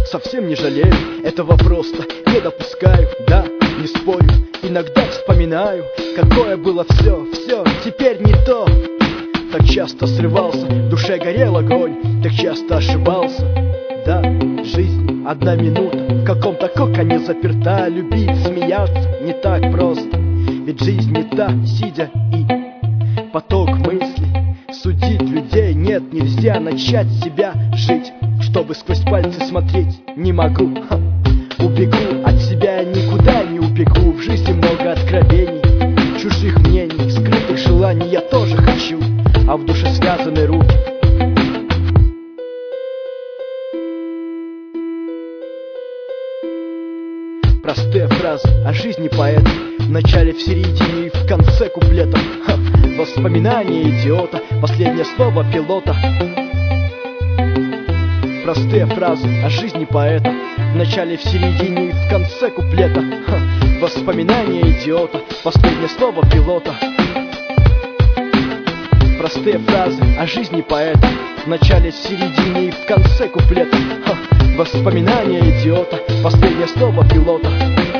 совсем не жалею, этого просто не допускаю. Да, не спорю, иногда вспоминаю, какое было все, теперь не то. Так часто срывался, в душе горел огонь, так часто ошибался. Да, жизнь одна минута, в каком-то коконе заперта. Любить, смеяться не так просто, ведь жизнь не та, сидя и поток мыслей. Судить людей нет, нельзя начать себя жить, чтобы сквозь пальцы смотреть не могу. Убегу от себя, никуда не убегу. В жизни много откровений, чужих мнений, скрытых желаний я тоже хочу, а в душе связаны руки. Простые фразы о жизни поэта, в начале, в середине и в конце куплета. Воспоминания идиота, последнее слово пилота. Простые фразы о жизни поэта, в начале, в середине и в конце куплета. Воспоминания идиота, последнее слово пилота. Простые фразы о жизни поэта, в начале, в середине и в конце куплета. Воспоминания идиота, последнее слово пилота.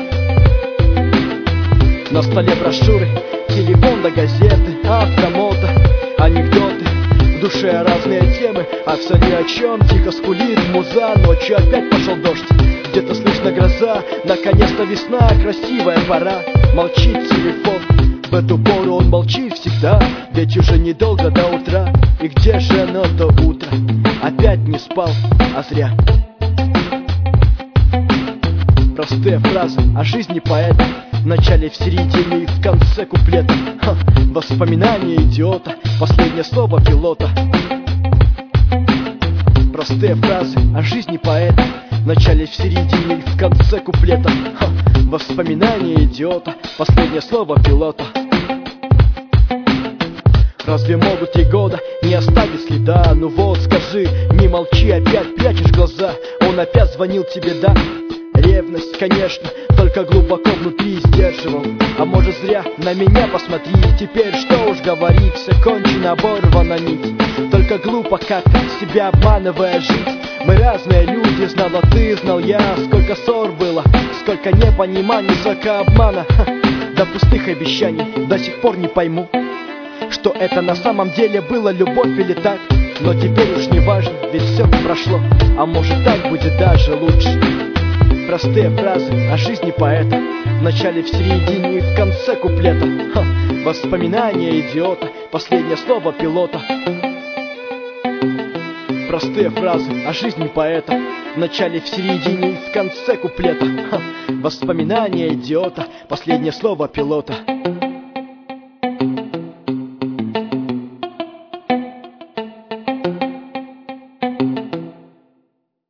На столе брошюры, телефон до газеты, автомото, анекдоты, в душе разные темы, а все ни о чем. Тихо скулит муза, ночью опять пошел дождь, где-то слышно гроза. Наконец-то весна, красивая пора. Молчит телефон, в эту пору он молчит всегда, ведь уже недолго до утра. И где же оно то утро? Опять не спал, а зря. Простые фразы о жизни поэта, в начале, в середине и в конце куплета. Воспоминания идиота, последнее слово пилота. Простые фразы о жизни поэта, в начале, в середине и в конце куплета. Воспоминания идиота, последнее слово пилота. Разве могут 3 года не оставить следа? Ну вот скажи, не молчи, опять прячешь глаза. Он опять звонил тебе, да? Ревность, конечно, только глубоко внутри сдерживал. А может зря, на меня посмотри. Теперь что уж говорить, все кончено, оборвана нить. Только глупо как-то себя обманывая жить. Мы разные люди, знала ты, знал я. Сколько ссор было, сколько непониманий, сколько обмана, до пустых обещаний. До сих пор не пойму, что это на самом деле было любовь или так. Но теперь уж не важно, ведь все прошло, а может так будет даже лучше. Простые фразы о жизни поэта, в начале, в середине и в конце куплета. Воспоминания идиота, последнее слово пилота. Простые фразы о жизни поэта, в начале, в середине и в конце куплета. Воспоминания идиота, последнее слово пилота.